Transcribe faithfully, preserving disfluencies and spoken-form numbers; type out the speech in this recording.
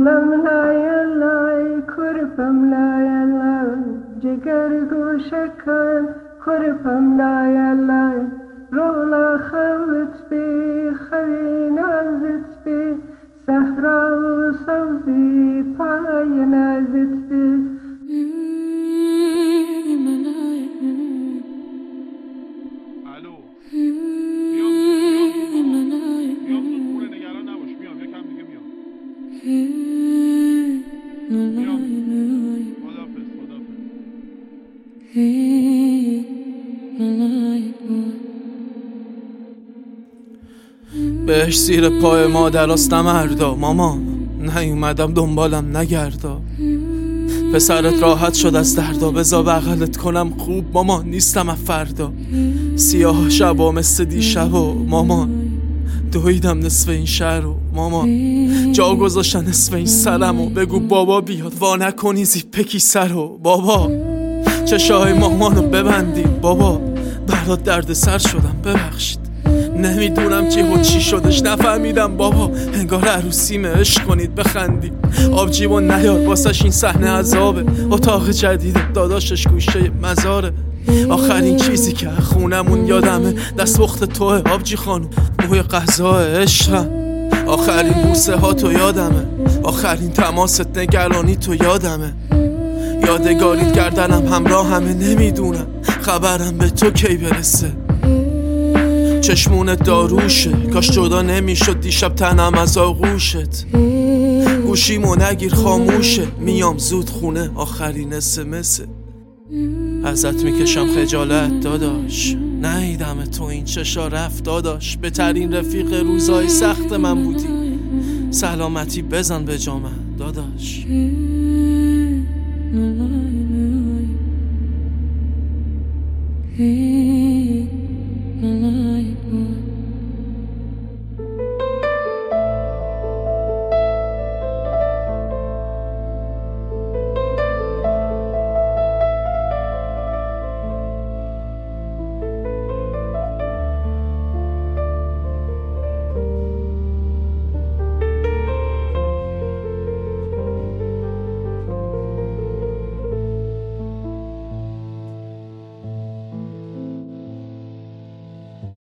قولم لای لای کرپم لای لای جگر گوشکن کرپم لای لای رولا خلت بی خوی نازت بی صحرا و سوزی پای نازت بی. الو میام میام میام تو خونه نگران نباش میام یکم دیگه میام میام خداحافظ خداحافظ. بهش زیر پای مادرست نمردا مامان، نیومدم دنبالم نگردا. پسرت راحت شد از دردا، بزا بغلت کنم خوب مامان، نیستم از فردا. سیاه شبا مثل دیشبا مامان، دویدم نصف این شهر و مامان، جا گذاشتن نصف این سرمو. بگو بابا بیاد وا نکنی زیپ سرو. بابا چشای مامانو ببندی بابا، برات درد سر شدم ببخشید. نمیدونم چی و چی شدش نفهمیدم بابا، انگار عروسیمه عشق کنید بخندید. آبجیبو نیار واسش این صحنه عذابه، اتاق جدید داداشش گوشه مزاره. آخرین چیزی که خونمون یادمه دستپخت توه آبجی خانم، موی غذا عشقم. آخرین بوسه ها تو یادمه، آخرین تماست نگرانی تو یادمه. یادگاریت گردنم همراه همه، نمیدونم خبرم به تو کی برسه. چشمونت داروشه، کاش جدا نمیشد دیشب تنم از آغوشت. گوشیمو نگیر خاموشه، میام زود خونه آخرین اسمسه. ازت میکشم خجالت داداش، نیدم تو این چشا رفت داداش. بهترین رفیق روزای سخت من بودی، سلامتی بزن به جا من داداش. He